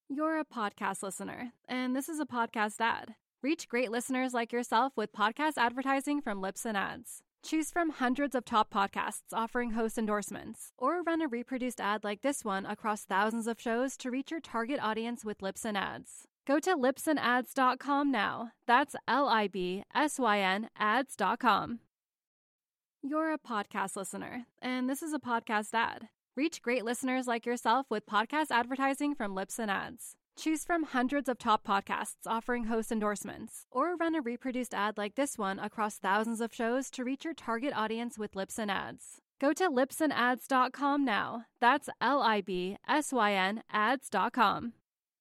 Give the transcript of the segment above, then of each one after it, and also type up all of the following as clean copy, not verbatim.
You're a podcast listener, and this is a podcast ad. Reach great listeners like yourself with podcast advertising from Libsyn Ads. Choose from hundreds of top podcasts offering host endorsements, or run a reproduced ad like this one across thousands of shows to reach your target audience with Libsyn Ads. Go to libsynads.com now. That's LIBSYN ads.com. You're a podcast listener, and this is a podcast ad. Reach great listeners like yourself with podcast advertising from Libsyn Ads. Choose from hundreds of top podcasts offering host endorsements, or run a reproduced ad like this one across thousands of shows to reach your target audience with Libsyn Ads. Go to libsynads.com now. That's LIBSYN ads.com.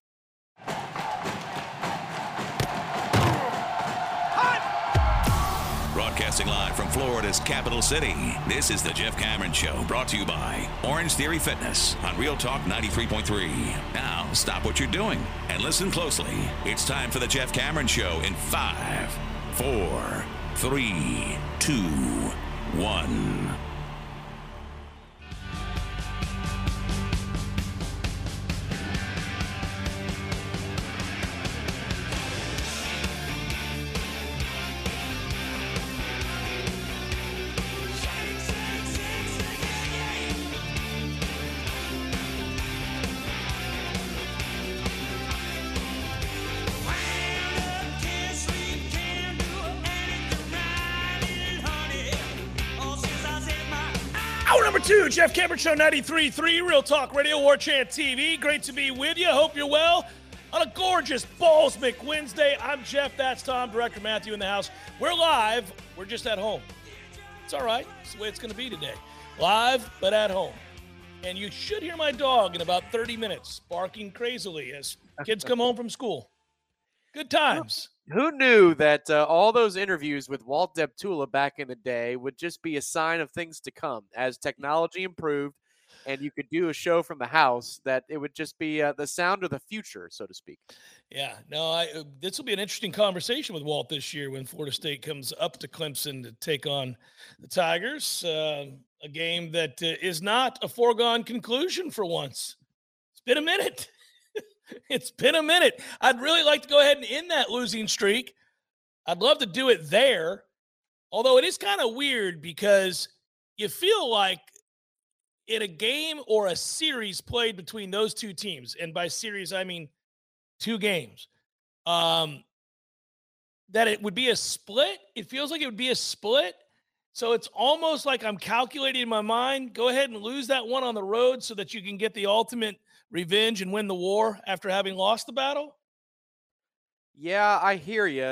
Broadcasting live from Florida's capital city, this is the Jeff Cameron Show, brought to you by Orange Theory Fitness on Real Talk 93.3. Now, stop what you're doing and listen closely. It's time for the Jeff Cameron Show in 5, 4, 3, 2, 1. Number 2, Jeff Cameron Show 93.3, Real Talk Radio, War Chant TV. Great to be with you. Hope you're well on a gorgeous Ballsmick Wednesday. I'm Jeff. That's Tom. Director Matthew in the house. We're live. We're just at home. It's all right. It's the way it's going to be today. Live, but at home. And you should hear my dog in about 30 minutes barking crazily as kids come home from school. Good times. Who knew that all those interviews with Walt Deptula back in the day would just be a sign of things to come as technology improved and you could do a show from the house, that it would just be the sound of the future, so to speak. Yeah, no, this will be an interesting conversation with Walt this year when Florida State comes up to Clemson to take on the Tigers, a game that is not a foregone conclusion for once. It's been a minute. It's been a minute. I'd really like to go ahead and end that losing streak. I'd love to do it there, although it is kind of weird because you feel like in a game or a series played between those two teams, and by series I mean 2 games, that it would be a split. It feels like it would be a split. So it's almost like I'm calculating in my mind, go ahead and lose that one on the road so that you can get the ultimate revenge and win the war after having lost the battle? Yeah, I hear you.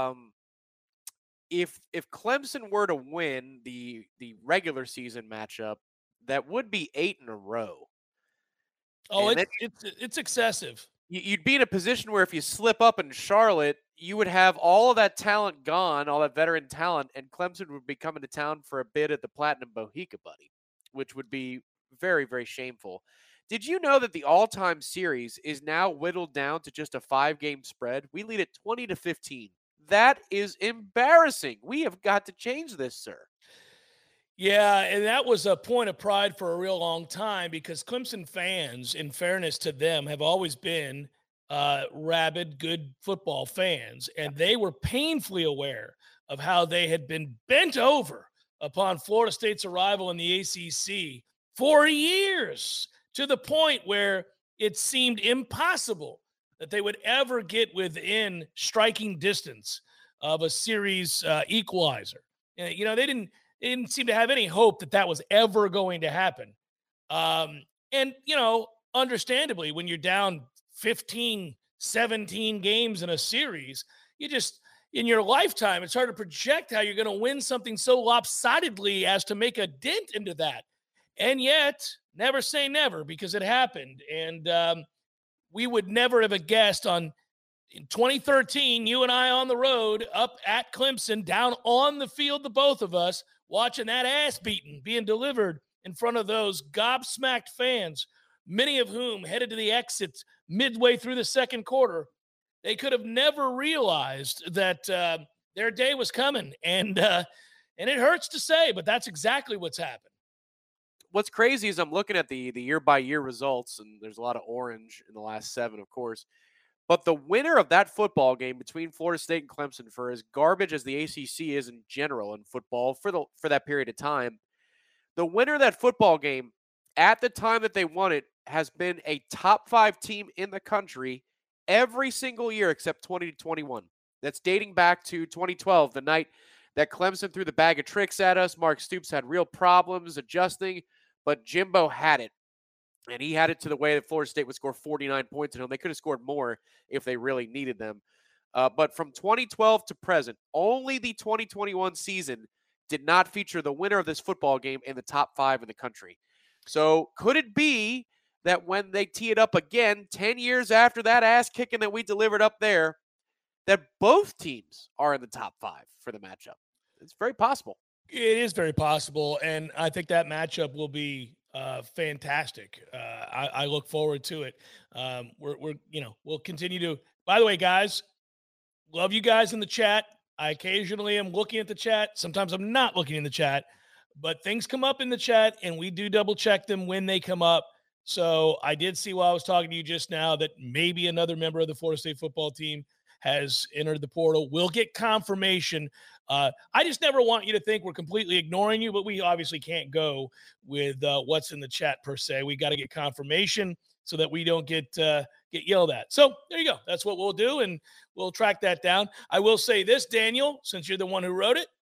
If Clemson were to win the regular season matchup, that would be 8 in a row. Oh, it's excessive. You'd be in a position where if you slip up in Charlotte, you would have all of that talent gone, all that veteran talent, and Clemson would be coming to town for a bid at the Platinum Bohica, buddy, which would be very, very shameful. Did you know that the all-time series is now whittled down to just a 5-game spread? We lead at 20-15. That is embarrassing. We have got to change this, sir. Yeah, and that was a point of pride for a real long time because Clemson fans, in fairness to them, have always been rabid, good football fans, and they were painfully aware of how they had been bent over upon Florida State's arrival in the ACC for years, to the point where it seemed impossible that they would ever get within striking distance of a series equalizer. You know, they didn't seem to have any hope that that was ever going to happen. And, you know, understandably, when you're down 15, 17 games in a series, you just, in your lifetime, it's hard to project how you're going to win something so lopsidedly as to make a dent into that. And yet, never say never, because it happened. And we would never have guessed in 2013, you and I on the road up at Clemson, down on the field, the both of us, watching that ass beating being delivered in front of those gobsmacked fans, many of whom headed to the exits midway through the second quarter. They could have never realized that their day was coming. And it hurts to say, but that's exactly what's happened. what's crazy is I'm looking at the year-by-year results, and there's a lot of orange in the last 7, of course. But the winner of that football game between Florida State and Clemson, for as garbage as the ACC is in general in football for that period of time, the winner of that football game at the time that they won it has been a top 5 team in the country every single year except 2021. That's dating back to 2012, the night that Clemson threw the bag of tricks at us. Mark Stoops had real problems adjusting, but Jimbo had it. And he had it to the way that Florida State would score 49 points at home. They could have scored more if they really needed them. But from 2012 to present, only the 2021 season did not feature the winner of this football game in the top 5 in the country. So could it be that when they tee it up again, 10 years after that ass kicking that we delivered up there, that both teams are in the top 5 for the matchup? It's very possible. It is very possible, and I think that matchup will be fantastic. I look forward to it. We'll continue to. By the way, guys, love you guys in the chat. I occasionally am looking at the chat. Sometimes I'm not looking in the chat, but things come up in the chat, and we do double check them when they come up. So I did see while I was talking to you just now that maybe another member of the Florida State football team has entered the portal. We'll get confirmation. I just never want you to think we're completely ignoring you, but we obviously can't go with what's in the chat per se. We got to get confirmation so that we don't get yelled at. So there you go. That's what we'll do, and we'll track that down. I will say this, Daniel, since you're the one who wrote it,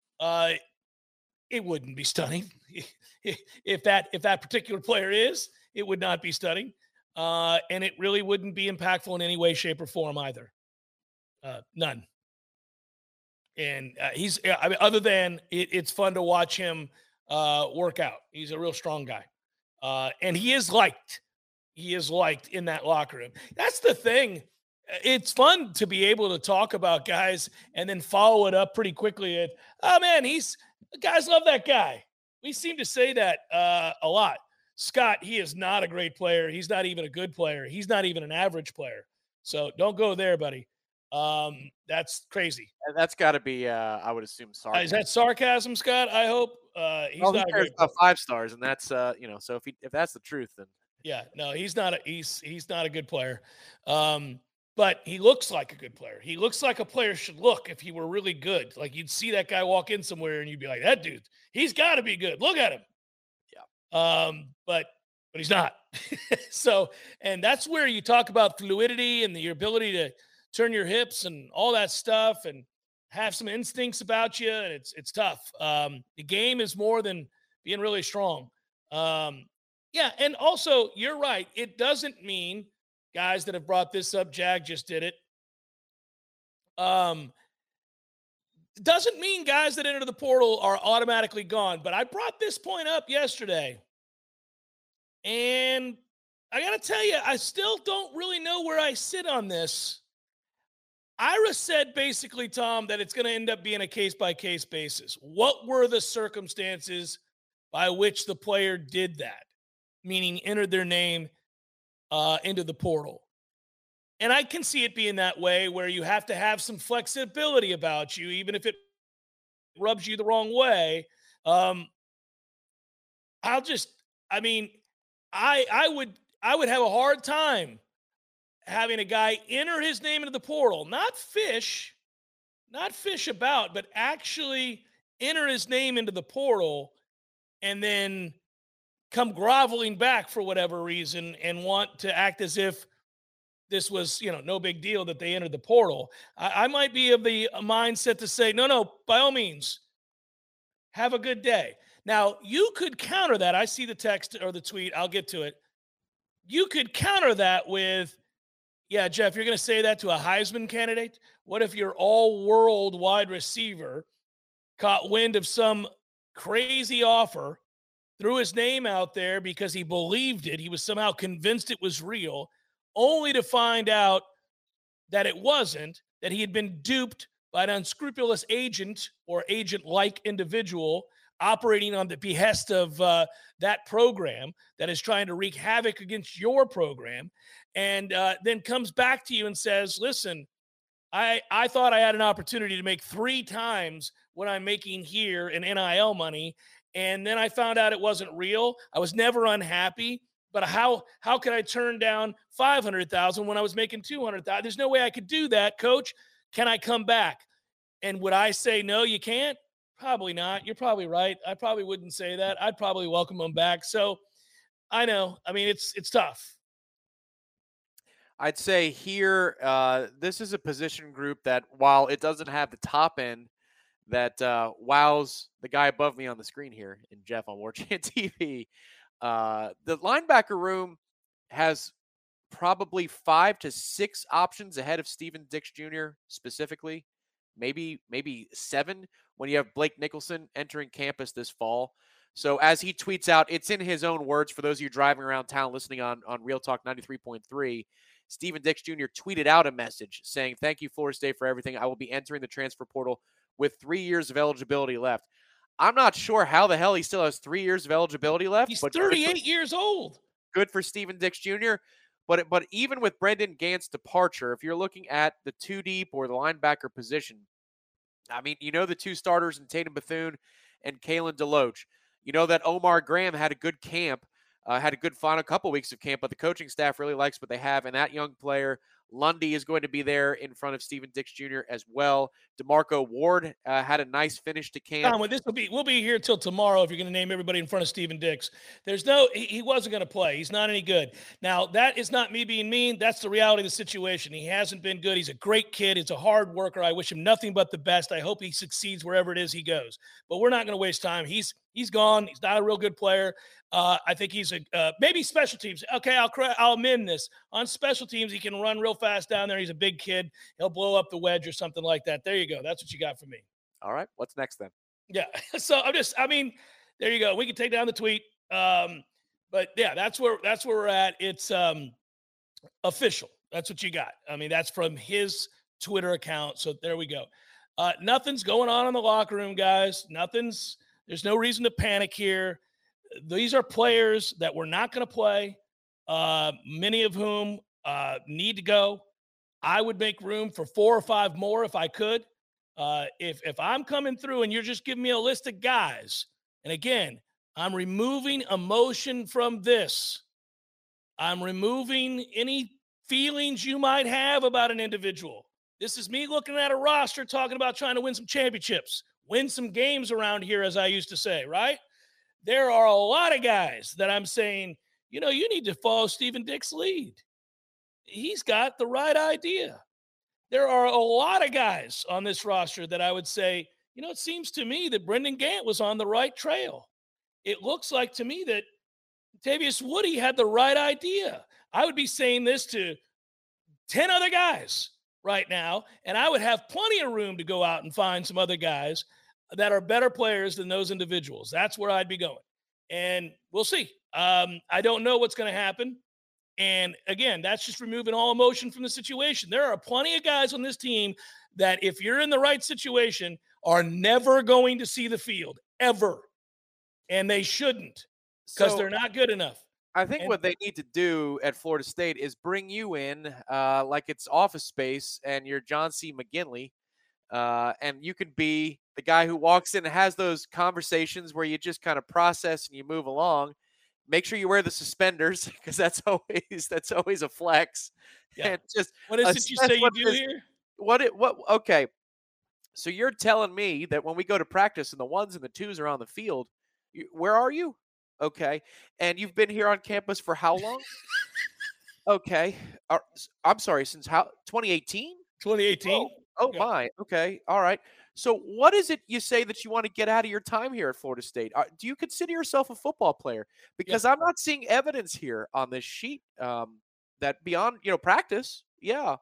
it wouldn't be stunning if that particular player is. It would not be stunning, and it really wouldn't be impactful in any way, shape, or form either. None. And other than it's fun to watch him work out. He's a real strong guy. And he is liked. He is liked in that locker room. That's the thing. It's fun to be able to talk about guys and then follow it up pretty quickly at, oh man, guys love that guy. We seem to say that a lot. Scott, he is not a great player. He's not even a good player. He's not even an average player. So don't go there, buddy. That's crazy. That's got to be, I would assume, sarcasm. Is that sarcasm, Scott? I hope. He's not a great 5 stars, and that's so if that's the truth, then yeah, no, he's not a good player. But he looks like a good player. He looks like a player should look if he were really good. Like you'd see that guy walk in somewhere and you'd be like, that dude, he's got to be good. Look at him. Yeah. But he's not. So, and that's where you talk about fluidity and your ability to turn your hips and all that stuff and have some instincts about you. And it's tough. The game is more than being really strong. Yeah. And also you're right. It doesn't mean guys that have brought this up, Jag just did it. Doesn't mean guys that enter the portal are automatically gone, but I brought this point up yesterday. And I got to tell you, I still don't really know where I sit on this. Ira said basically, Tom, that it's going to end up being a case-by-case basis. What were the circumstances by which the player did that? Meaning entered their name into the portal. And I can see it being that way where you have to have some flexibility about you, even if it rubs you the wrong way. I would have a hard time having a guy enter his name into the portal, not fish about, but actually enter his name into the portal and then come groveling back for whatever reason and want to act as if this was, no big deal that they entered the portal. I might be of the mindset to say, no, by all means, have a good day. Now, you could counter that. I see the text or the tweet. I'll get to it. You could counter that with, yeah, Jeff, you're going to say that to a Heisman candidate? What if your all-world wide receiver caught wind of some crazy offer, threw his name out there because he believed it, he was somehow convinced it was real, only to find out that it wasn't, that he had been duped by an unscrupulous agent or agent-like individual operating on the behest of that program that is trying to wreak havoc against your program, and then comes back to you and says, listen, I thought I had an opportunity to make 3 times what I'm making here in NIL money, And then I found out it wasn't real. I was never unhappy. But how could I turn down $500,000 when I was making $200,000? There's no way I could do that, Coach. Can I come back? And would I say no? You can't? Probably not. You're probably right. I probably wouldn't say that. I'd probably welcome him back. So I know. I mean, it's tough. I'd say here, this is a position group that, while it doesn't have the top end that wows the guy above me on the screen here, and Jeff on Warchant TV, the linebacker room has probably 5 to 6 options ahead of Steven Dix Jr. specifically, maybe 7 when you have Blake Nicholson entering campus this fall. So as he tweets out, it's in his own words for those of you driving around town listening on Real Talk 93.3. Steven Dix Jr. tweeted out a message saying, "Thank you, Florida State, for everything. I will be entering the transfer portal with 3 years of eligibility left." I'm not sure how the hell he still has 3 years of eligibility left. He's but 38 years old. Good for Steven Dix Jr. But even with Brendan Gant's departure, if you're looking at the 2 deep or the linebacker position, I mean, you know the 2 starters in Tatum Bethune and Kalen DeLoach. You know that Omar Graham had a good camp, had a good final couple weeks of camp, but the coaching staff really likes what they have. And that young player, Lundy, is going to be there in front of Steven Dix Jr. as well. DeMarco Ward had a nice finish to camp. Tom, we'll be here till tomorrow if you're going to name everybody in front of Steven Dix. He wasn't going to play. He's not any good. Now, that is not me being mean. That's the reality of the situation. He hasn't been good. He's a great kid. He's a hard worker. I wish him nothing but the best. I hope he succeeds wherever it is he goes. But we're not going to waste time. He's gone. He's not a real good player. I think he's maybe special teams. Okay, I'll amend this. On special teams, he can run real fast down there. He's a big kid. He'll blow up the wedge or something like that. There you go. That's what you got from me. All right. What's next then? Yeah. So there you go. We can take down the tweet. But yeah, that's where we're at. It's official. That's what you got. I mean, that's from his Twitter account. So there we go. Nothing's going on in the locker room, guys. There's no reason to panic here. These are players that we're not going to play, many of whom need to go. I would make room for 4 or 5 more if I could. If I'm coming through and you're just giving me a list of guys, and again, I'm removing emotion from this. I'm removing any feelings you might have about an individual. This is me looking at a roster talking about trying to win some championships, win some games around here, as I used to say, right? There are a lot of guys that I'm saying, you need to follow Steven Dix's lead. He's got the right idea. There are a lot of guys on this roster that I would say, it seems to me that Brendan Gant was on the right trail. It looks like to me that Tavius Woody had the right idea. I would be saying this to 10 other guys right now, and I would have plenty of room to go out and find some other guys that are better players than those individuals. That's where I'd be going. And we'll see. I don't know what's going to happen. And again, that's just removing all emotion from the situation. There are plenty of guys on this team that, if you're in the right situation, are never going to see the field, ever. And they shouldn't, because they're not good enough. I think what they need to do at Florida State is bring you in like it's Office Space and you're John C. McGinley. And you could be the guy who walks in and has those conversations where you just kind of process and you move along. Make sure you wear the suspenders, because that's always a flex. Yeah. And just what is it you say you do here? Okay. So you're telling me that when we go to practice and the 1s and the 2s are on the field, where are you? Okay. And you've been here on campus for how long? Okay. I'm sorry, since 2018? 2018. Oh yeah. My. Okay. All right. So what is it you say that you want to get out of your time here at Florida State? Do you consider yourself a football player? Because I'm not seeing evidence here on this sheet that beyond, practice. Yeah.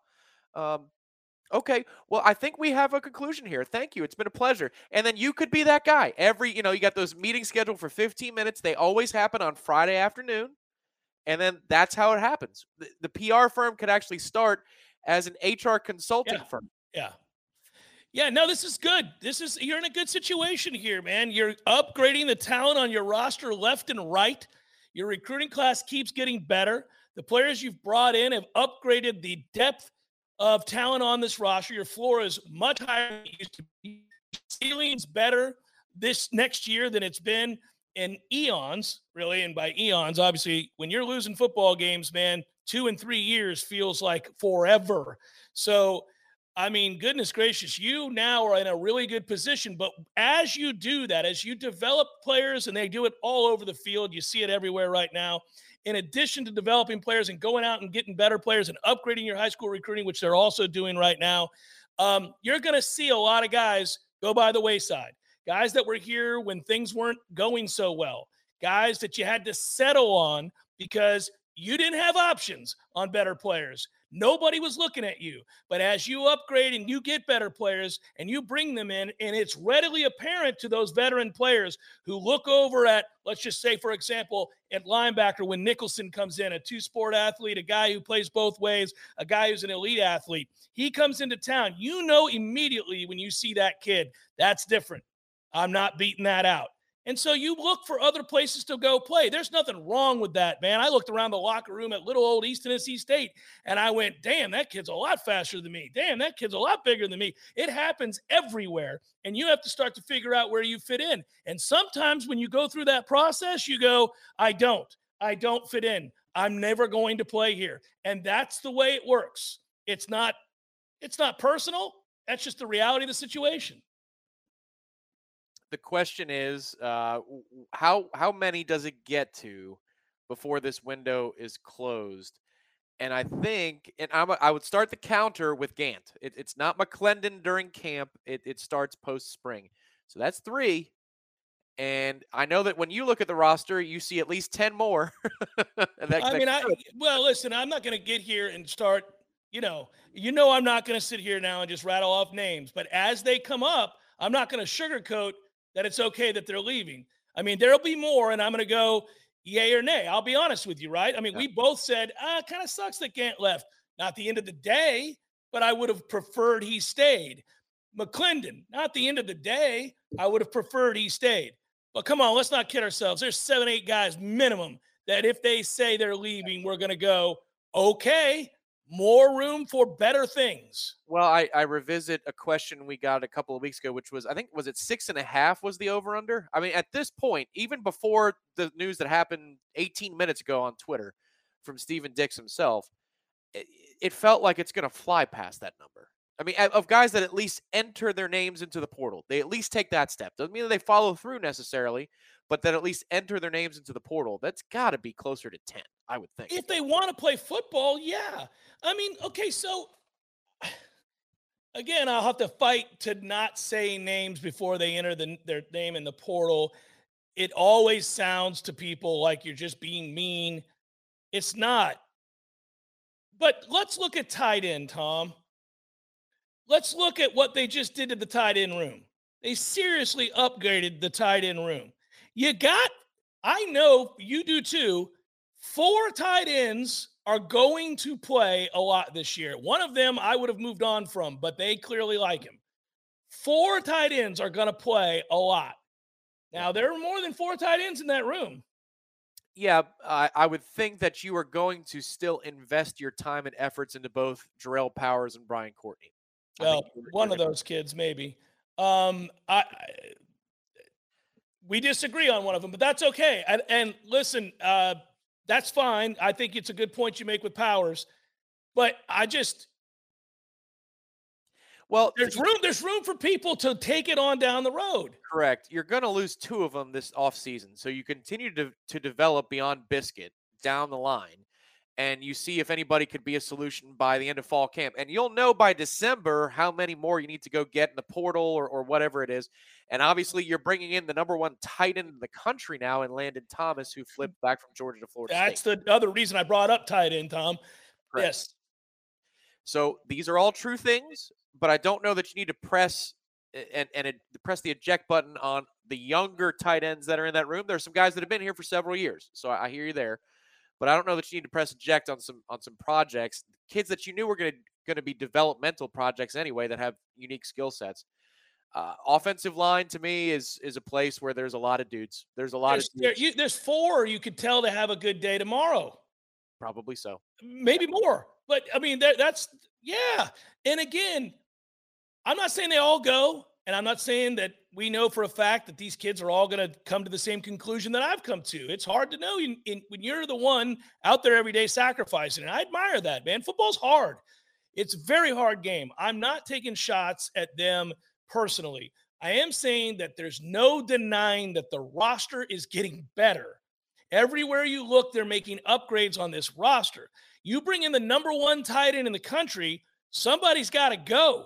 Okay. Well, I think we have a conclusion here. Thank you. It's been a pleasure. And then you could be that guy. You got those meetings scheduled for 15 minutes. They always happen on Friday afternoon. And then that's how it happens. The PR firm could actually start as an HR consulting firm. Yeah. Yeah, no, this is good. You're in a good situation here, man. You're upgrading the talent on your roster left and right. Your recruiting class keeps getting better. The players you've brought in have upgraded the depth of talent on this roster. Your floor is much higher than it used to be. Ceiling's better. this next year than it's been in eons, really. And by eons, obviously, when you're losing football games, man, 2 and 3 years feels like forever. So, I mean, goodness gracious, you now are in a really good position. But as you do that, as you develop players, and they do it all over the field, you see it everywhere right now. In addition to developing players and going out and getting better players and upgrading your high school recruiting, which they're also doing right now, you're going to see a lot of guys go by the wayside. Guys that were here when things weren't going so well. Guys that you had to settle on because you didn't have options on better players. Nobody was looking at you. But as you upgrade and you get better players and you bring them in, and it's readily apparent to those veteran players who look over at, let's just say, for example, at linebacker when Nicholson comes in, a two-sport athlete, a guy who plays both ways, a guy who's an elite athlete. He comes into town. You know immediately when you see that kid, that's different. I'm not beating that out. And so you look for other places to go play. There's nothing wrong with that, man. I looked around the locker room at little old East Tennessee State, and I went, damn, that kid's a lot faster than me. Damn, that kid's a lot bigger than me. It happens everywhere, and you have to start to figure out where you fit in. And sometimes when you go through that process, you go, I don't fit in. I'm never going to play here. And that's the way it works. It's not personal. That's just the reality of the situation. The question is, how many does it get to before this window is closed? And I think, and I would start the counter with Gant. It's not McClendon during camp. It starts post-spring. So that's 3. And I know that when you look at the roster, you see at least 10 more. Well, listen, I'm not going to get here and start, I'm not going to sit here now and just rattle off names. But as they come up, I'm not going to sugarcoat that it's okay that they're leaving. I mean, there'll be more, and I'm going to go yay or nay. I'll be honest with you, right? I mean, we both said, it kind of sucks that Gant left. Not the end of the day, but I would have preferred he stayed. McClendon, not the end of the day. I would have preferred he stayed. But come on, let's not kid ourselves. There's 7, 8 guys minimum that if they say they're leaving, we're going to go, okay, more room for better things. Well, I revisit a question we got a couple of weeks ago, which was, I think, was it 6.5 was the over-under? I mean, at this point, even before the news that happened 18 minutes ago on Twitter from Stephen Dix himself, it felt like it's going to fly past that number. I mean, of guys that at least enter their names into the portal. They at least take that step. Doesn't mean that they follow through necessarily, but that at least enter their names into the portal. That's got to be closer to 10, I would think. If they want to play football, yeah. I mean, okay, so again, I'll have to fight to not say names before they enter their name in the portal. It always sounds to people like you're just being mean. It's not. But let's look at tight end, Tom. Let's look at what they just did to the tight end room. They seriously upgraded the tight end room. I know you do too, 4 tight ends are going to play a lot this year. One of them I would have moved on from, but they clearly like him. 4 tight ends are going to play a lot. Now, there are more than 4 tight ends in that room. Yeah, I would think that you are going to still invest your time and efforts into both Jarrell Powers and Brian Courtney. Well, one of those kids, maybe. We disagree on one of them, but that's okay. And listen, that's fine. I think it's a good point you make with Powers, but there's room for people to take it on down the road. Correct. You're going to lose 2 of them this offseason, so you continue to develop beyond Biscuit down the line. And you see if anybody could be a solution by the end of fall camp. And you'll know by December how many more you need to go get in the portal or whatever it is. And obviously, you're bringing in the number 1 tight end in the country now in Landon Thomas, who flipped back from Georgia to Florida State. That's the other reason I brought up tight end, Tom. Correct. Yes. So these are all true things, but I don't know that you need to press press the eject button on the younger tight ends that are in that room. There's some guys that have been here for several years, so I hear you there. But I don't know that you need to press eject on some projects, kids that you knew were going to be developmental projects anyway that have unique skill sets. Offensive line to me is a place where there's a lot of dudes. There's 4 you could tell to have a good day tomorrow. Probably so. Maybe more. But I mean, yeah. And again, I'm not saying they all go, and I'm not saying that we know for a fact that these kids are all going to come to the same conclusion that I've come to. It's hard to know when you're the one out there every day sacrificing. And I admire that, man. Football's hard. It's a very hard game. I'm not taking shots at them personally. I am saying that there's no denying that the roster is getting better. Everywhere you look, they're making upgrades on this roster. You bring in the number one tight end in the country, somebody's got to go.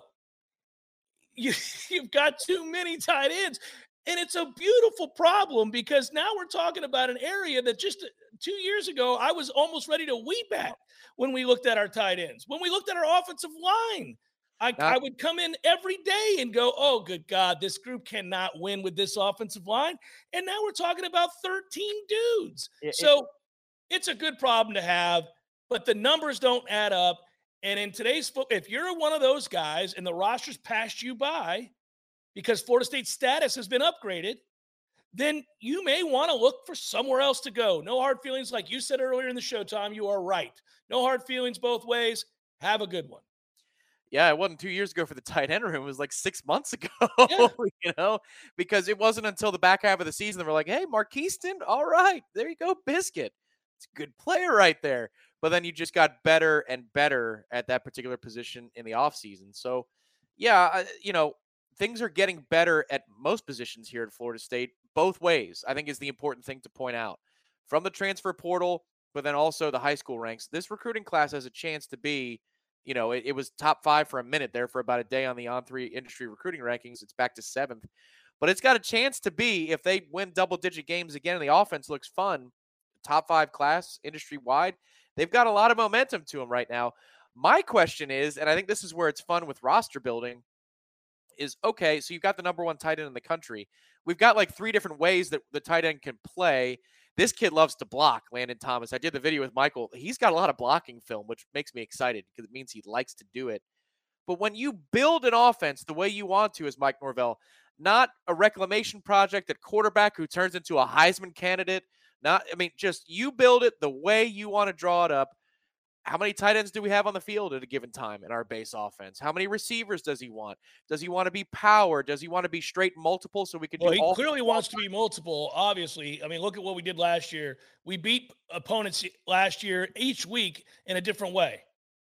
You've got too many tight ends. And it's a beautiful problem because now we're talking about an area that just 2 years ago, I was almost ready to weep at when we looked at our tight ends. When we looked at our offensive line, I would come in every day and go, oh, good God, this group cannot win with this offensive line. And now we're talking about 13 dudes. So it's a good problem to have, but the numbers don't add up. And in today's football, if you're one of those guys and the roster's passed you by because Florida State's status has been upgraded, then you may want to look for somewhere else to go. No hard feelings. Like you said earlier in the show, Tom, you are right. No hard feelings both ways. Have a good one. Yeah, it wasn't 2 years ago for the tight end room. It was like 6 months ago, Yeah. because it wasn't until the back half of the season that we're like, hey, Marquiston, all right, there you go, Biscuit. It's a good player right there. But then you just got better and better at that particular position in the offseason. So, yeah, things are getting better at most positions here at Florida State, both ways, I think is the important thing to point out. From the transfer portal, but then also the high school ranks, this recruiting class has a chance to be, it was top 5 for a minute there for about a day on the On3 industry recruiting rankings. It's back to 7th. But it's got a chance to be, if they win double-digit games again and the offense looks fun, top 5 class industry-wide, they've got a lot of momentum to them right now. My question is, and I think this is where it's fun with roster building, is, okay, so you've got the number one tight end in the country. We've got like 3 different ways that the tight end can play. This kid loves to block, Landon Thomas. I did the video with Michael. He's got a lot of blocking film, which makes me excited because it means he likes to do it. But when you build an offense the way you want to, as Mike Norvell, not a reclamation project at quarterback who turns into a Heisman candidate, just you build it the way you want to draw it up. How many tight ends do we have on the field at a given time in our base offense? How many receivers does he want? Does he want to be power? Does he want to be straight multiple so we can do he clearly wants to be multiple, obviously. I mean, look at what we did last year. We beat opponents last year each week in a different way.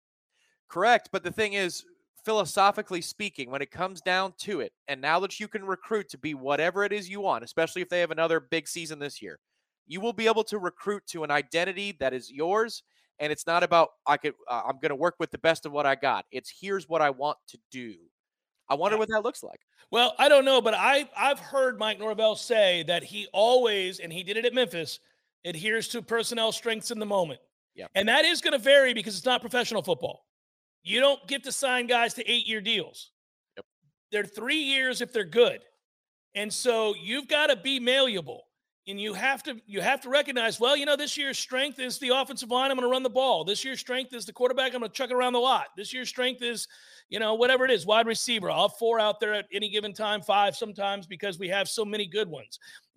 Correct, but the thing is, philosophically speaking, when it comes down to it, and now that you can recruit to be whatever it is you want, especially if they have another big season this year, you will be able to recruit to an identity that is yours. And it's not about, I'm going to work with the best of what I got. It's here's what I want to do. I wonder what that looks like. Well, I don't know, but I've heard Mike Norvell say that he always, and he did it at Memphis, adheres to personnel strengths in the moment. Yeah. And that is going to vary because it's not professional football. You don't get to sign guys to 8-year deals. Yep. They're 3 years if they're good. And so you've got to be malleable. And you have to recognize, well, this year's strength is the offensive line. I'm going to run the ball. This year's strength is the quarterback. I'm going to chuck it around the lot. This year's strength is, whatever it is, wide receiver. I'll have 4 out there at any given time, 5 sometimes because we have so many good ones.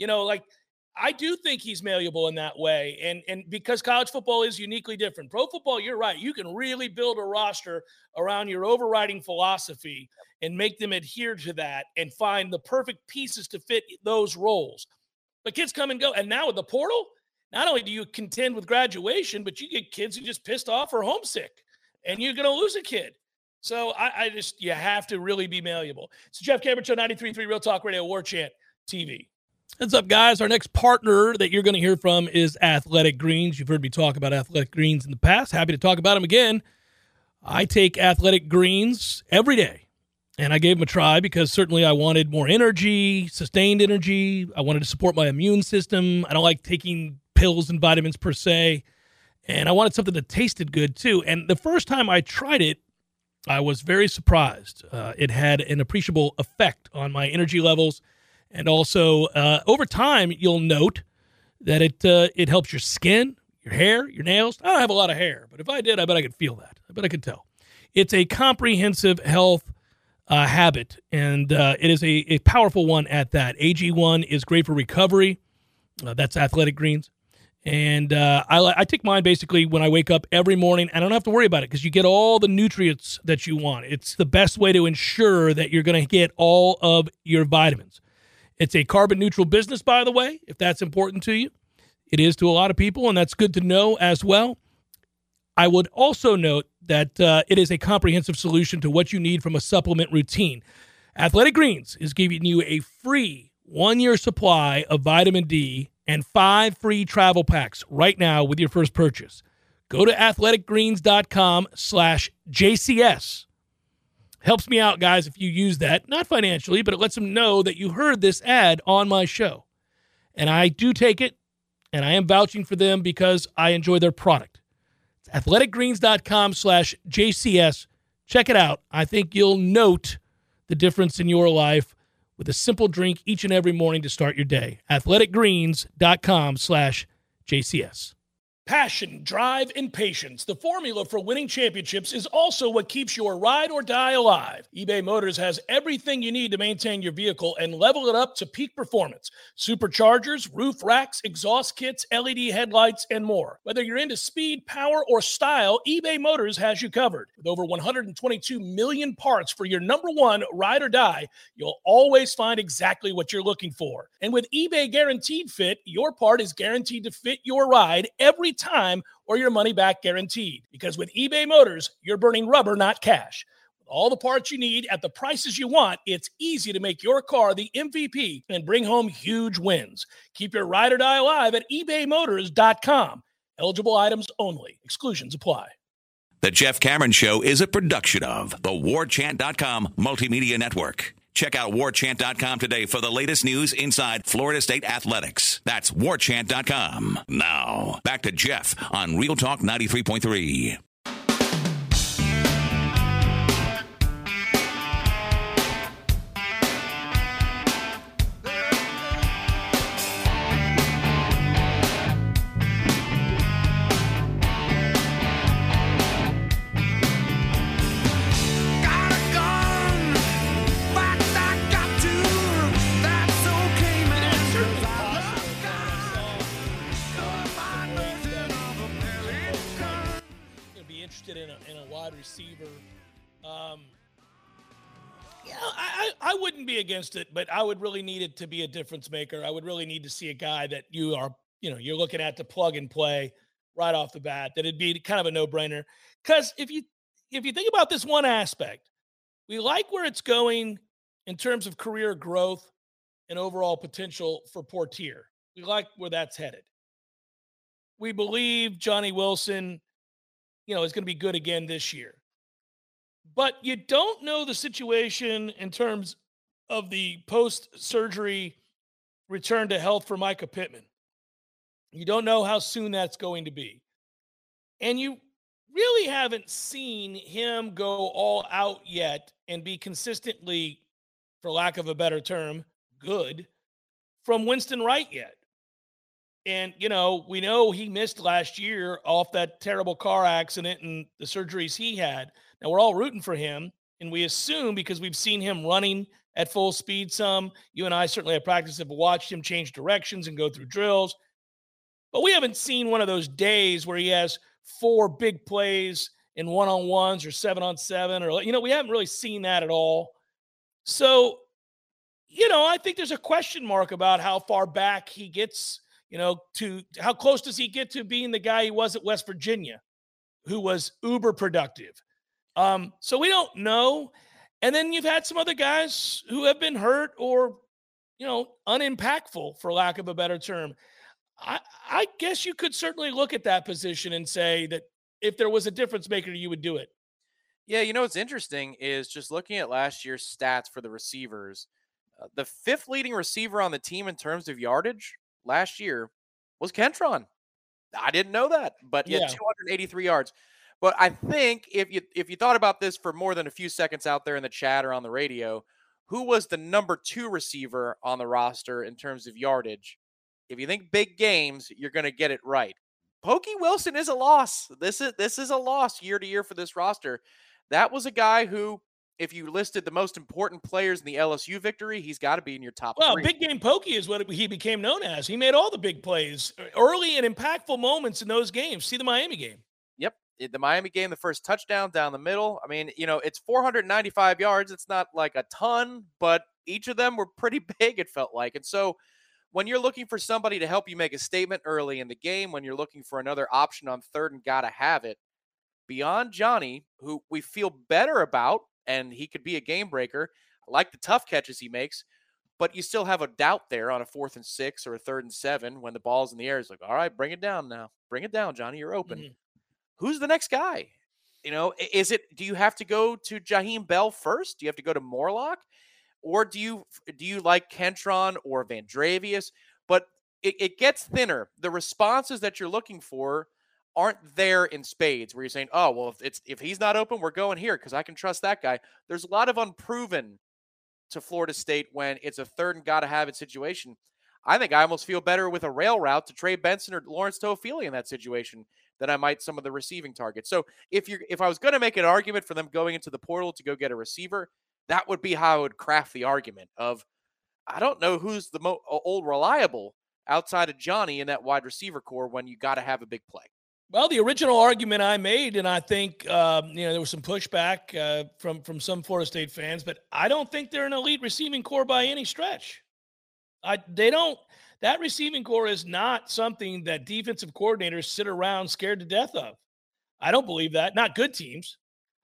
I do think he's malleable in that way. And because college football is uniquely different. Pro football, you're right. You can really build a roster around your overriding philosophy and make them adhere to that and find the perfect pieces to fit those roles. But kids come and go. And now with the portal, not only do you contend with graduation, but you get kids who just pissed off or homesick, and you're going to lose a kid. So you have to really be malleable. It's Jeff Cameron Show, 93.3 Real Talk Radio, War Chant TV. What's up, guys? Our next partner that you're going to hear from is Athletic Greens. You've heard me talk about Athletic Greens in the past. Happy to talk about them again. I take Athletic Greens every day. And I gave them a try because certainly I wanted more energy, sustained energy. I wanted to support my immune system. I don't like taking pills and vitamins per se. And I wanted something that tasted good too. And the first time I tried it, I was very surprised. It had an appreciable effect on my energy levels. And also, over time, you'll note that it helps your skin, your hair, your nails. I don't have a lot of hair, but if I did, I bet I could feel that. I bet I could tell. It's a comprehensive health habit, and it is a powerful one at that. AG1 is great for recovery. That's Athletic Greens. And I take mine basically when I wake up every morning. I don't have to worry about it because you get all the nutrients that you want. It's the best way to ensure that you're going to get all of your vitamins. It's a carbon neutral business, by the way, if that's important to you. It is to a lot of people, and that's good to know as well. I would also note that it is a comprehensive solution to what you need from a supplement routine. Athletic Greens is giving you a free 1-year supply of vitamin D and 5 free travel packs right now with your first purchase. Go to athleticgreens.com/JCS. Helps me out, guys, if you use that. Not financially, but it lets them know that you heard this ad on my show. And I do take it, and I am vouching for them because I enjoy their product. It's athleticgreens.com/JCS. Check it out. I think you'll note the difference in your life with a simple drink each and every morning to start your day. athleticgreens.com/JCS. Passion, drive, and patience. The formula for winning championships is also what keeps your ride or die alive. eBay Motors has everything you need to maintain your vehicle and level it up to peak performance. Superchargers, roof racks, exhaust kits, LED headlights, and more. Whether you're into speed, power, or style, eBay Motors has you covered. With over 122 million parts for your number one ride or die, you'll always find exactly what you're looking for. And with eBay Guaranteed Fit, your part is guaranteed to fit your ride every time or your money back guaranteed. Because with eBay Motors, you're burning rubber, not cash. With all the parts you need at the prices you want, it's easy to make your car the MVP and bring home huge wins. Keep your ride or die alive at ebaymotors.com. Eligible items only. Exclusions apply. The Jeff Cameron Show is a production of the WarChant.com Multimedia Network. Check out WarChant.com today for the latest news inside Florida State athletics. That's WarChant.com. Now, back to Jeff on Real Talk 93.3. In a wide receiver. I wouldn't be against it, but I would really need it to be a difference maker. I would really need to see a guy that you're looking at to plug and play right off the bat, that it'd be kind of a no-brainer. Because if you think about this one aspect, we like where it's going in terms of career growth and overall potential for Portier. We like where that's headed. We believe Johnny Wilson is going to be good again this year. But you don't know the situation in terms of the post-surgery return to health for Micah Pittman. You don't know how soon that's going to be. And you really haven't seen him go all out yet and be consistently, for lack of a better term, good from Winston Wright yet. And, we know he missed last year off that terrible car accident and the surgeries he had. Now, we're all rooting for him, and we assume because we've seen him running at full speed some. You and I certainly at practice have watched him change directions and go through drills. But we haven't seen one of those days where he has 4 big plays in one-on-ones or 7-on-7. Or, we haven't really seen that at all. So, I think there's a question mark about how far back he gets to how close does he get to being the guy he was at West Virginia, who was uber productive. So we don't know. And then you've had some other guys who have been hurt or, unimpactful, for lack of a better term. I guess you could certainly look at that position and say that if there was a difference maker, you would do it. Yeah, what's interesting is just looking at last year's stats for the receivers. The 5th leading receiver on the team in terms of yardage last year was Kentron. I didn't know that, but he had 283 yards. But I think if you thought about this for more than a few seconds out there in the chat or on the radio, who was the number 2 receiver on the roster in terms of yardage? If you think big games, you're going to get it right. Pokey Wilson is a loss. This is a loss year to year for this roster. That was a guy who, if you listed the most important players in the LSU victory, he's got to be in your top 3. Well, Big Game Pokey is what he became known as. He made all the big plays, early and impactful moments in those games. See the Miami game. Yep. The Miami game, the first touchdown down the middle. I mean, it's 495 yards. It's not like a ton, but each of them were pretty big, it felt like. And so when you're looking for somebody to help you make a statement early in the game, when you're looking for another option on third and gotta have it, beyond Johnny, who we feel better about, and he could be a game breaker, I like the tough catches he makes, but you still have a doubt there on a 4th and 6 or a 3rd and 7 when the ball's in the air. It's like, all right, bring it down now. Bring it down, Johnny. You're open. Mhm. Who's the next guy? Do you have to go to Jaheim Bell first? Do you have to go to Morlock? Or do you like Kentron or Vandrevius? But it gets thinner. The responses that you're looking for aren't there in spades where you're saying, oh, well, if he's not open, we're going here because I can trust that guy. There's a lot of unproven to Florida State when it's a third and gotta have it situation. I think I almost feel better with a rail route to Trey Benson or Lawrence Toafili in that situation than I might some of the receiving targets. So if I was going to make an argument for them going into the portal to go get a receiver, that would be how I would craft the argument of, I don't know who's the old reliable outside of Johnny in that wide receiver core when you got to have a big play. Well, the original argument I made, and I think there was some pushback from some Florida State fans, but I don't think they're an elite receiving core by any stretch. That receiving core is not something that defensive coordinators sit around scared to death of. I don't believe that. Not good teams,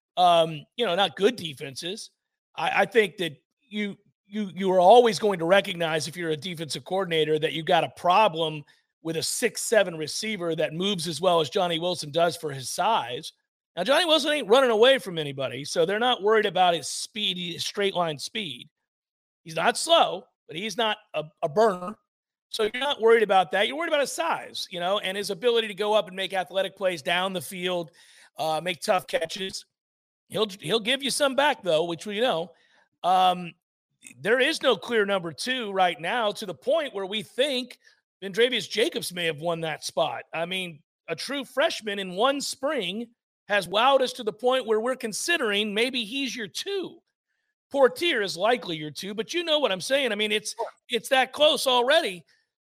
not good defenses. I think that you are always going to recognize if you're a defensive coordinator that you got a problem with a 6'7" receiver that moves as well as Johnny Wilson does for his size. Now, Johnny Wilson ain't running away from anybody, so they're not worried about his speed, his straight line speed. He's not slow, but he's not a burner. So you're not worried about that. You're worried about his size, and his ability to go up and make athletic plays down the field, make tough catches. He'll give you some back, though, which we know. There is no clear number 2 right now, to the point where we think Vandrevius Jacobs may have won that spot. I mean, a true freshman in one spring has wowed us to the point where we're considering maybe he's your 2. Portier is likely your 2, but you know what I'm saying. I mean, it's that close already.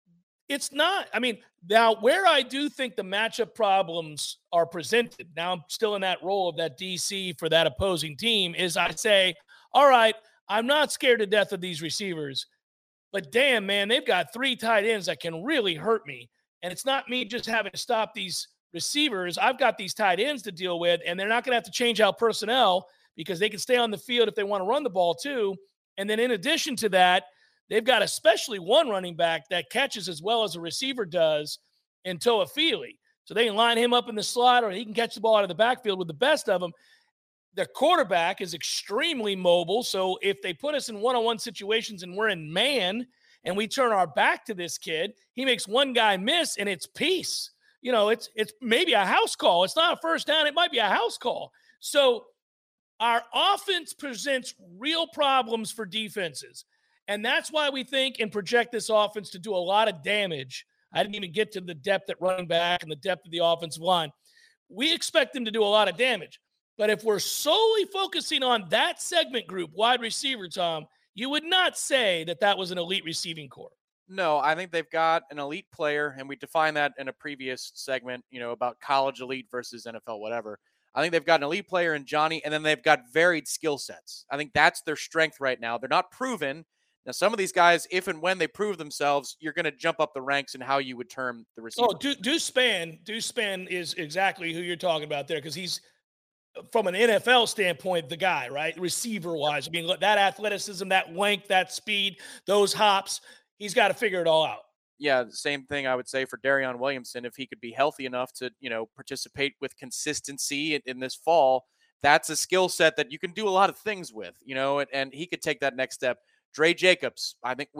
It's not. I mean, now where I do think the matchup problems are presented, now I'm still in that role of that DC for that opposing team, is I say, all right, I'm not scared to death of these receivers, but damn, man, they've got 3 tight ends that can really hurt me. And it's not me just having to stop these receivers. I've got these tight ends to deal with, and they're not going to have to change out personnel because they can stay on the field if they want to run the ball too. And then in addition to that, they've got especially one running back that catches as well as a receiver does in Toafili. So they can line him up in the slot, or he can catch the ball out of the backfield with the best of them. The quarterback is extremely mobile. So if they put us in one-on-one situations and we're in man and we turn our back to this kid, he makes one guy miss and it's peace. It's maybe a house call. It's not a first down. It might be a house call. So our offense presents real problems for defenses. And that's why we think and project this offense to do a lot of damage. I didn't even get to the depth at running back and the depth of the offensive line. We expect them to do a lot of damage. But if we're solely focusing on that segment group, wide receiver, Tom, you would not say that was an elite receiving core. No, I think they've got an elite player, and we defined that in a previous segment, about college elite versus NFL, whatever. I think they've got an elite player in Johnny, and then they've got varied skill sets. I think that's their strength right now. They're not proven. Now, some of these guys, if and when they prove themselves, you're going to jump up the ranks in how you would term the receiver. Oh, Deuce Spann is exactly who you're talking about there, because he's, from an NFL standpoint, the guy, right? Receiver-wise. I mean, that athleticism, that length, that speed, those hops, he's got to figure it all out. Yeah, the same thing I would say for Darion Williamson. If he could be healthy enough to, participate with consistency in this fall, that's a skill set that you can do a lot of things with, and he could take that next step. Dre Jacobs,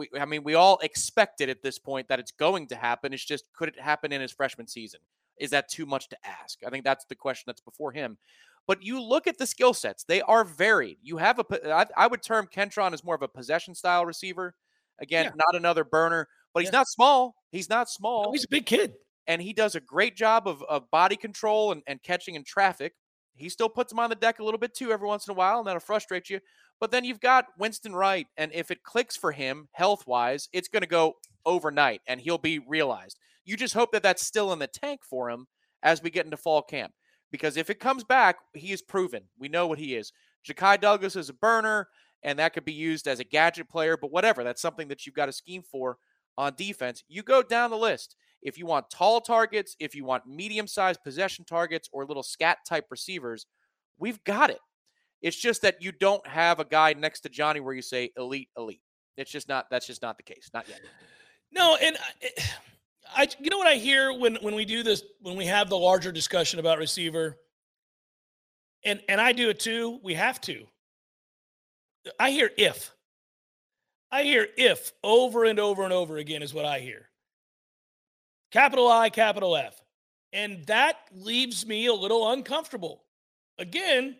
we all expected at this point that it's going to happen. It's just, could it happen in his freshman season? Is that too much to ask? I think that's the question that's before him. But you look at the skill sets, they are varied. You have I would term Kentron as more of a possession style receiver. Again, Not another burner, but he's not small. He's not small. No, he's a big kid. And he does a great job of body control and catching in traffic. He still puts him on the deck a little bit too every once in a while, and that'll frustrate you. But then you've got Winston Wright, and if it clicks for him health-wise, it's going to go overnight, and he'll be realized. You just hope that that's still in the tank for him as we get into fall camp. Because if it comes back, he is proven. We know what he is. Ja'Kai Douglas is a burner, and that could be used as a gadget player, but whatever. That's something that you've got to scheme for on defense. You go down the list. If you want tall targets, if you want medium-sized possession targets or little scat-type receivers, we've got it. It's just that you don't have a guy next to Johnny where you say elite. That's just not the case. Not yet. No, and I you know what I hear when we do this, when we have the larger discussion about receiver, and I do it too, we have to. I hear if. I hear if over and over and over again is what I hear. Capital I, capital F. And that leaves me a little uncomfortable. Again,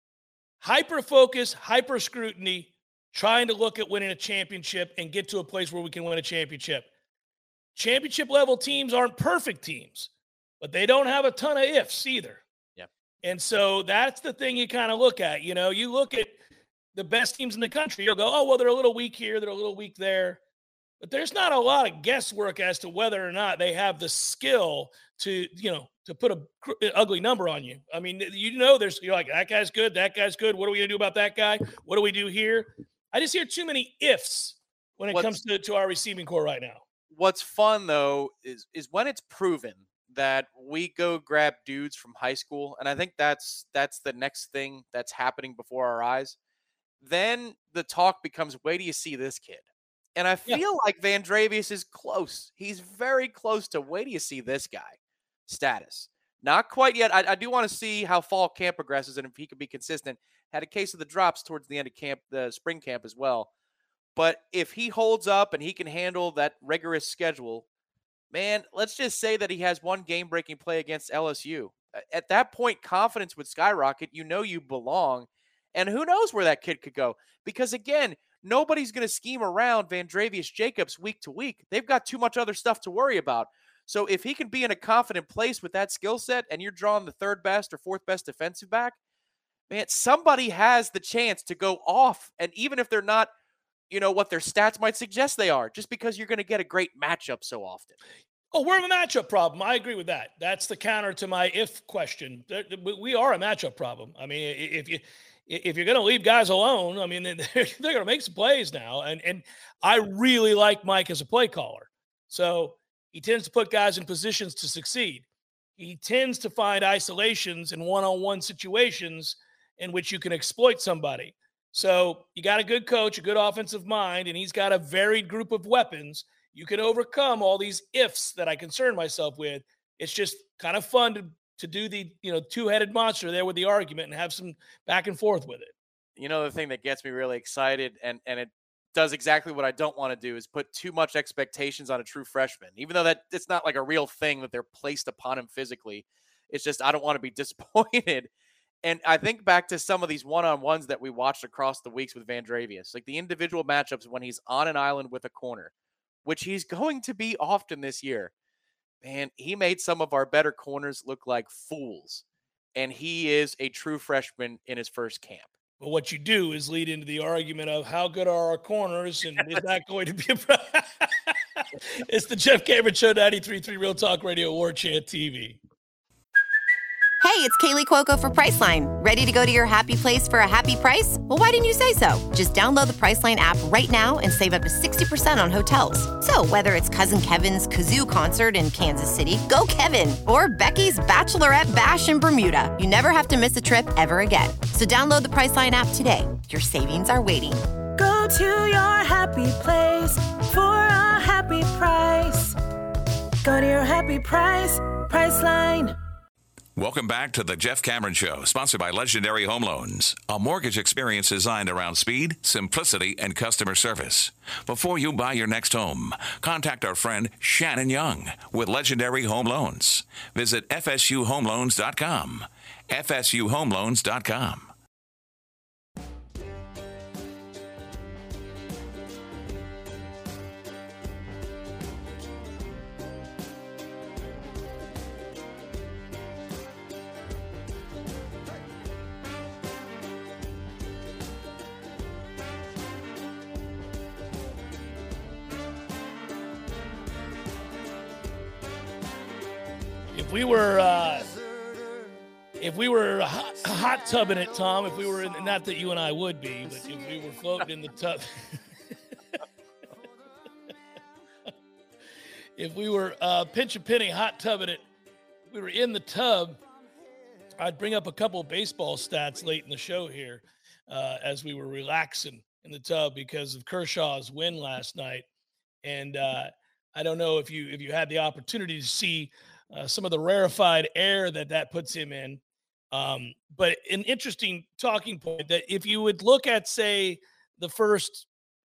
hyper-focus, hyper-scrutiny, trying to look at winning a championship and get to a place where we can win a championship. Championship-level teams aren't perfect teams, but they don't have a ton of ifs either. Yep. And so that's the thing you kind of look at. You know, you look at the best teams in the country, you'll go, oh, well, they're a little weak here, they're a little weak there. But there's not a lot of guesswork as to whether or not they have the skill to, you know, to put an ugly number on you. I mean, you know, you're like, that guy's good, that guy's good. What are we going to do about that guy? What do we do here? I just hear too many ifs when it comes to our receiving core right now. What's fun, though, is when it's proven that we go grab dudes from high school, and I think that's the next thing that's happening before our eyes. Then the talk becomes, wait till you see this kid. And I feel like Vandrevius is close. He's very close to wait till you see this guy status. Not quite yet. I do want to see how fall camp progresses and if he can be consistent. Had a case of the drops towards the end of camp, the spring camp as well. But if he holds up and he can handle that rigorous schedule, man, let's just say that he has one game-breaking play against LSU. At that point, confidence would skyrocket. You know you belong. And who knows where that kid could go? Because, again, nobody's going to scheme around Vandrevius Jacobs week to week. They've got too much other stuff to worry about. So if he can be in a confident place with that skill set and you're drawing the third best or fourth best defensive back, man, somebody has the chance to go off. And even if they're not, you know, what their stats might suggest they are, just because you're going to get a great matchup so often. Oh, we're a matchup problem. I agree with that. That's the counter to my if question. We are a matchup problem. I mean, if you're going to leave guys alone, I mean, they're going to make some plays now. And I really like Mike as a play caller. So he tends to put guys in positions to succeed. He tends to find isolations in one-on-one situations in which you can exploit somebody. So you got a good coach, a good offensive mind, and he's got a varied group of weapons. You can overcome all these ifs that I concern myself with. It's just kind of fun to do the, you know, two-headed monster there with the argument and have some back and forth with it. You know, the thing that gets me really excited and it does exactly what I don't want to do is put too much expectations on a true freshman, even though that it's not like a real thing that they're placed upon him physically. It's just, I don't want to be disappointed. And I think back to some of these one-on-ones that we watched across the weeks with Vandrevius, like the individual matchups when he's on an island with a corner, which he's going to be often this year. Man, he made some of our better corners look like fools. And he is a true freshman in his first camp. But what you do is lead into the argument of how good are our corners, and is that going to be a It's the Jeff Cameron Show, 93.3 Real Talk Radio, War Chant TV. Hey, it's Kaylee Cuoco for Priceline. Ready to go to your happy place for a happy price? Well, why didn't you say so? Just download the Priceline app right now and save up to 60% on hotels. So whether it's Cousin Kevin's Kazoo Concert in Kansas City, go Kevin, or Becky's Bachelorette Bash in Bermuda, you never have to miss a trip ever again. So download the Priceline app today. Your savings are waiting. Go to your happy place for a happy price. Go to your happy price, Priceline. Welcome back to the Jeff Cameron Show, sponsored by Legendary Home Loans, a mortgage experience designed around speed, simplicity, and customer service. Before you buy your next home, contact our friend Shannon Young with Legendary Home Loans. Visit FSUHomeLoans.com. FSUHomeLoans.com. If we were If we were hot tubbing it, Tom, if we were in, not that you and I would be, but if we were floating in the tub, if we were pinch a penny hot tubbing it, we were in the tub, I'd bring up a couple of baseball stats late in the show here as we were relaxing in the tub because of Kershaw's win last night. And I don't know if you had the opportunity to see some of the rarefied air that puts him in. But an interesting talking point that if you would look at, say, the first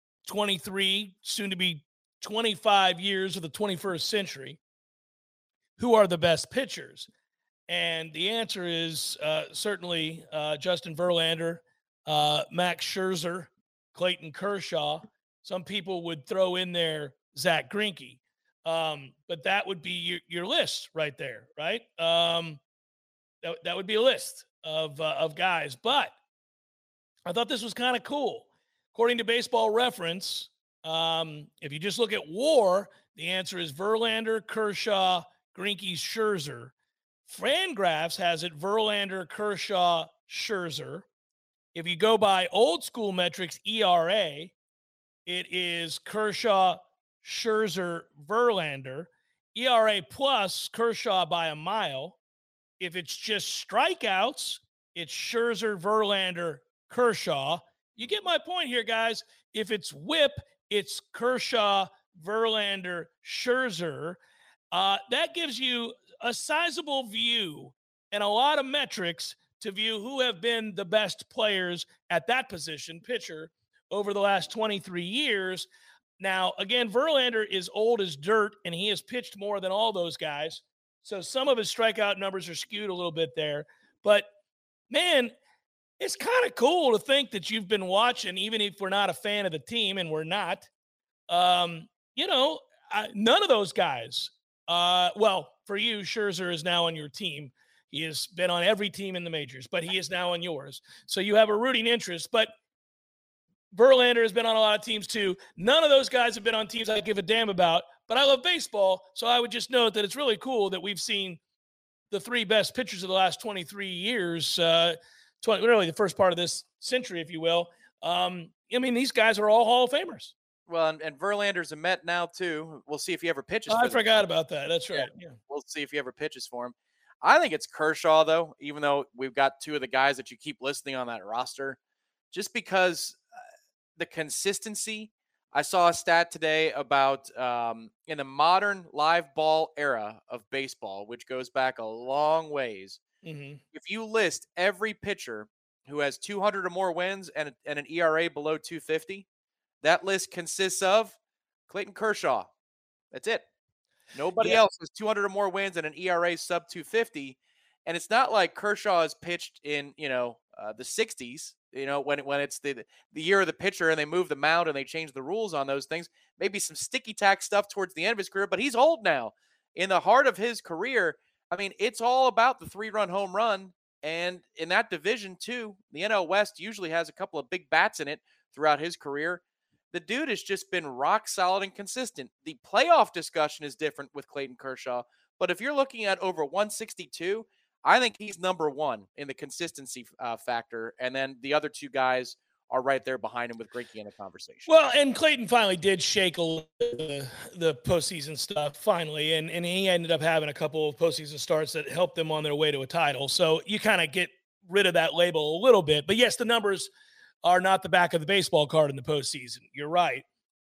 23, soon to be 25 years of the 21st century, who are the best pitchers? And the answer is certainly Justin Verlander, Max Scherzer, Clayton Kershaw. Some people would throw in there Zach Greinke. But that would be your list right there, right? That would be a list of guys. But I thought this was kind of cool. According to Baseball Reference, if you just look at WAR, the answer is Verlander, Kershaw, Greinke, Scherzer. Fangraphs has it Verlander, Kershaw, Scherzer. If you go by old school metrics, ERA, it is Kershaw, Scherzer, Verlander. ERA plus Kershaw by a mile. If it's just strikeouts, it's Scherzer, Verlander, Kershaw. You get my point here, guys. If it's whip, it's Kershaw, Verlander, Scherzer. That gives you a sizable view and a lot of metrics to view who have been the best players at that position, pitcher, over the last 23 years. Now, again, Verlander is old as dirt, and he has pitched more than all those guys. So some of his strikeout numbers are skewed a little bit there. But, man, it's kind of cool to think that you've been watching, even if we're not a fan of the team, and we're not. None of those guys. Well, for you, Scherzer is now on your team. He has been on every team in the majors, but he is now on yours. So you have a rooting interest. But Verlander has been on a lot of teams too. None of those guys have been on teams I give a damn about, but I love baseball. So I would just note that it's really cool that we've seen the three best pitchers of the last 23 years, really the first part of this century, if you will. These guys are all Hall of Famers. Well, and Verlander's a Met now too. We'll see if he ever pitches. I forgot about that. That's right. Yeah. We'll see if he ever pitches for him. I think it's Kershaw, though, even though we've got two of the guys that you keep listing on that roster, just because the consistency. I saw a stat today about in the modern live ball era of baseball, which goes back a long ways. Mm-hmm. If you list every pitcher who has 200 or more wins and an ERA below 250, that list consists of Clayton Kershaw. That's it. Nobody else has 200 or more wins and an ERA sub 250. And it's not like Kershaw has pitched in, the 60s, when it's the year of the pitcher and they move the mound and they change the rules on those things. Maybe some sticky tack stuff towards the end of his career, but he's old now. In the heart of his career, it's all about the 3-run home run. And in that division, too, the NL West usually has a couple of big bats in it throughout his career. The dude has just been rock solid and consistent. The playoff discussion is different with Clayton Kershaw, but if you're looking at over 162, I think he's number one in the consistency factor, and then the other two guys are right there behind him with Greinke in the conversation. Well, and Clayton finally did shake the postseason stuff finally, and he ended up having a couple of postseason starts that helped them on their way to a title. So you kind of get rid of that label a little bit. But yes, the numbers are not the back of the baseball card in the postseason. You're right.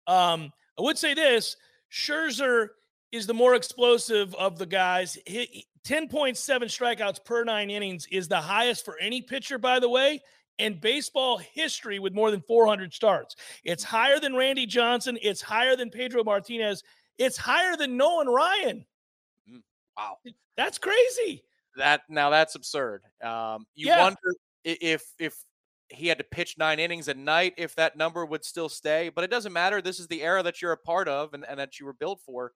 I would say this: Scherzer is the more explosive of the guys. 10.7 strikeouts per 9 innings is the highest for any pitcher, by the way, in baseball history with more than 400 starts. It's higher than Randy Johnson. It's higher than Pedro Martinez. It's higher than Nolan Ryan. Wow. That's crazy. That's absurd. You wonder if he had to pitch 9 innings a night, if that number would still stay, but it doesn't matter. This is the era that you're a part of and that you were built for.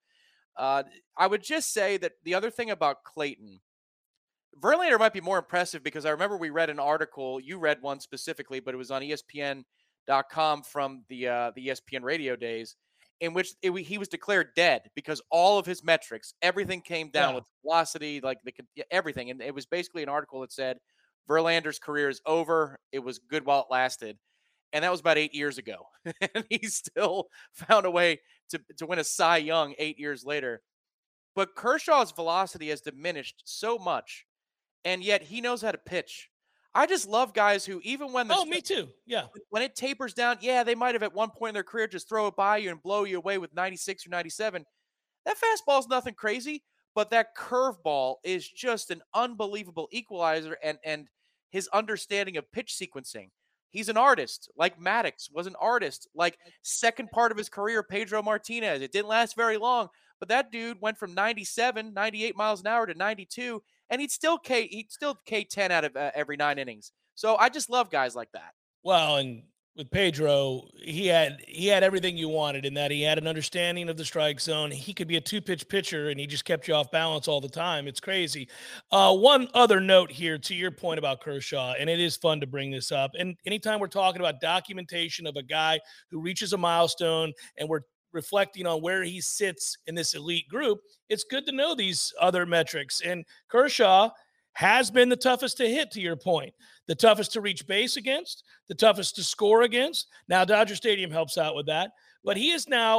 I would just say that the other thing about Clayton, Verlander might be more impressive because I remember we read an article, you read one specifically, but it was on ESPN.com from the ESPN radio days. in which he was declared dead because all of his metrics, everything came down with velocity, like everything. And it was basically an article that said Verlander's career is over. It was good while it lasted. And that was about 8 years ago. And he still found a way to win a Cy Young 8 years later. But Kershaw's velocity has diminished so much, and yet he knows how to pitch. I just love guys who, even when me too. Yeah. When it tapers down, they might have at one point in their career just throw it by you and blow you away with 96 or 97. That fastball is nothing crazy, but that curveball is just an unbelievable equalizer, and his understanding of pitch sequencing. He's an artist, like Maddox was an artist, like second part of his career, Pedro Martinez. It didn't last very long, but that dude went from 97, 98 miles an hour to 92, and he'd still K10 out of every 9 innings. So I just love guys like that. Well, and with Pedro, he had everything you wanted in that he had an understanding of the strike zone. He could be a 2-pitch pitcher, and he just kept you off balance all the time. It's crazy. One other note here to your point about Kershaw, and it is fun to bring this up. And anytime we're talking about documentation of a guy who reaches a milestone and we're reflecting on where he sits in this elite group, it's good to know these other metrics. And Kershaw has been the toughest to hit, to your point, the toughest to reach base against, the toughest to score against. Now, Dodger Stadium helps out with that, but he is now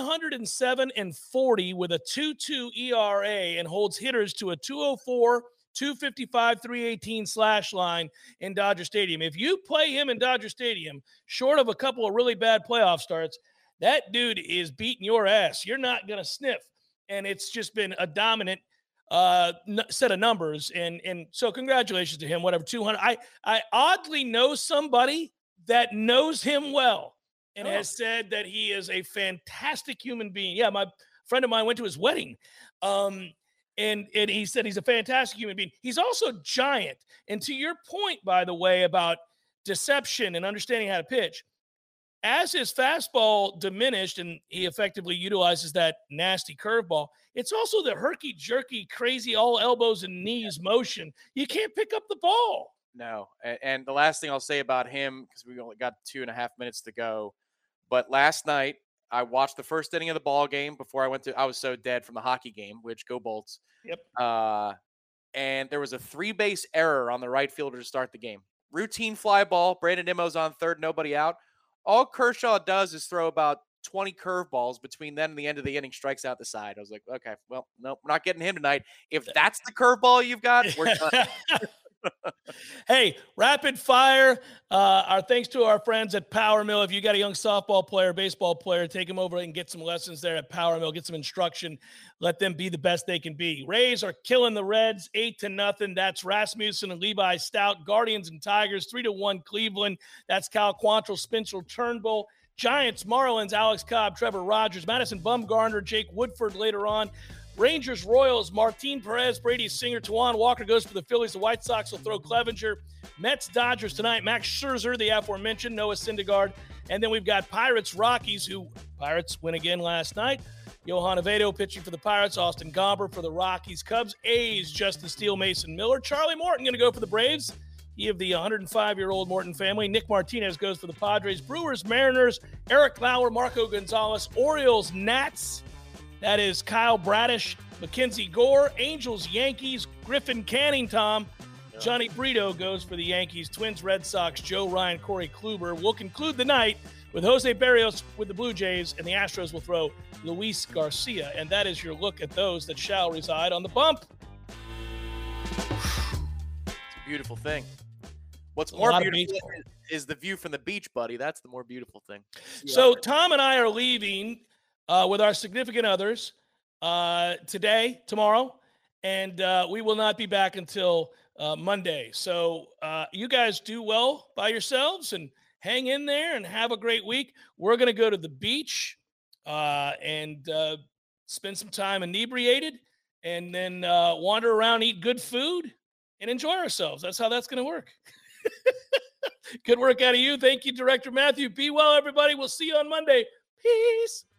107-40 with a 2.2 ERA and holds hitters to a 204, 255, 318 slash line in Dodger Stadium. If you play him in Dodger Stadium, short of a couple of really bad playoff starts, that dude is beating your ass. You're not going to sniff. And it's just been a dominant set of numbers. And so congratulations to him, whatever, 200. I oddly know somebody that knows him well and has said that he is a fantastic human being. Yeah, my friend of mine went to his wedding. And he said he's a fantastic human being. He's also giant. And to your point, by the way, about deception and understanding how to pitch, as his fastball diminished and he effectively utilizes that nasty curveball, it's also the herky-jerky, crazy, all elbows and knees motion. You can't pick up the ball. No. And the last thing I'll say about him, because we only got 2.5 minutes to go, but last night I watched the first inning of the ball game before I was so dead from the hockey game, which go Bolts. Yep. And there was a 3-base error on the right fielder to start the game. Routine fly ball. Brandon Nimmo's on third, nobody out. All Kershaw does is throw about 20 curveballs between then and the end of the inning, strikes out the side. I was like, okay, well, nope, we're not getting him tonight. If that's the curveball you've got, we're done. Hey, rapid fire. Our thanks to our friends at Power Mill. If you got a young softball player, baseball player, take them over and get some lessons there at Power Mill. Get some instruction. Let them be the best they can be. Rays are killing the Reds 8-0. That's Rasmussen and Levi Stout. Guardians and Tigers 3-1 Cleveland. That's Cal Quantrill, Spencer Turnbull. Giants, Marlins, Alex Cobb, Trevor Rogers, Madison Bumgarner, Jake Woodford later on. Rangers, Royals, Martin Perez, Brady Singer, Tawan Walker goes for the Phillies. The White Sox will throw Clevenger. Mets, Dodgers tonight. Max Scherzer, the aforementioned, Noah Syndergaard. And then we've got Pirates, Rockies, who Pirates win again last night. Johan Avedo pitching for the Pirates. Austin Gomber for the Rockies. Cubs, A's, Justin Steele, Mason Miller. Charlie Morton going to go for the Braves. He of the 105-year-old Morton family. Nick Martinez goes for the Padres. Brewers, Mariners, Eric Lauer, Marco Gonzalez. Orioles, Nats. That is Kyle Bradish, Mackenzie Gore. Angels, Yankees, Griffin Canning, Tom. Johnny Brito goes for the Yankees. Twins, Red Sox, Joe Ryan, Corey Kluber. We'll conclude the night with Jose Barrios with the Blue Jays, and the Astros will throw Luis Garcia. And that is your look at those that shall reside on the bump. It's a beautiful thing. What's more beautiful is the view from the beach, buddy. That's the more beautiful thing. So Tom and I are leaving with our significant others today, tomorrow, and we will not be back until Monday. So you guys do well by yourselves and hang in there and have a great week. We're going to go to the beach and spend some time inebriated and then wander around, eat good food, and enjoy ourselves. That's how that's going to work. Good work out of you. Thank you, Director Matthew. Be well, everybody. We'll see you on Monday. Peace.